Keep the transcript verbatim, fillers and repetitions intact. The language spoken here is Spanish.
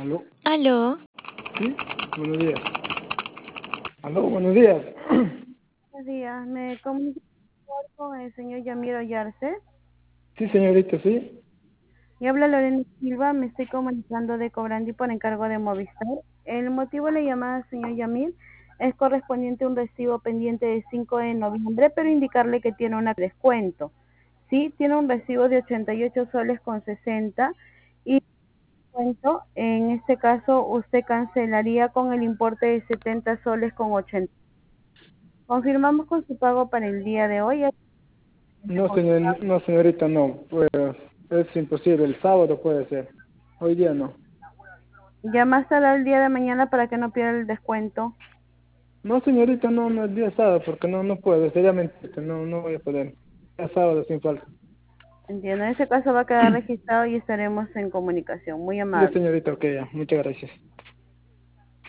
Aló, Aló, sí, buenos días. Aló, buenos días. Buenos días, me comunico con el señor Yamiro Yarse. Sí, señorita, sí. Y habla Lorena Silva, me estoy comunicando de Cobrandi por encargo de Movistar. El motivo de la llamada, señor Yamil, es correspondiente a un recibo pendiente de cinco de noviembre, pero indicarle que tiene un descuento. Sí, tiene un recibo de ochenta y ocho soles con sesenta y descuento, en este caso usted cancelaría con el importe de setenta soles con ochenta. Confirmamos con su pago para el día de hoy. No, señor, no, señorita, no. Pues es imposible. El sábado puede ser. Hoy día no. Ya más tarde el día de mañana para que no pierda el descuento. No, señorita, no, no el día sábado, porque no, no puedo. Sería mentira, no, no voy a poder. El sábado sin falta. Entiendo, en ese caso va a quedar registrado y estaremos en comunicación. Muy Ya, amable. señorita, ok, ya. Muchas gracias.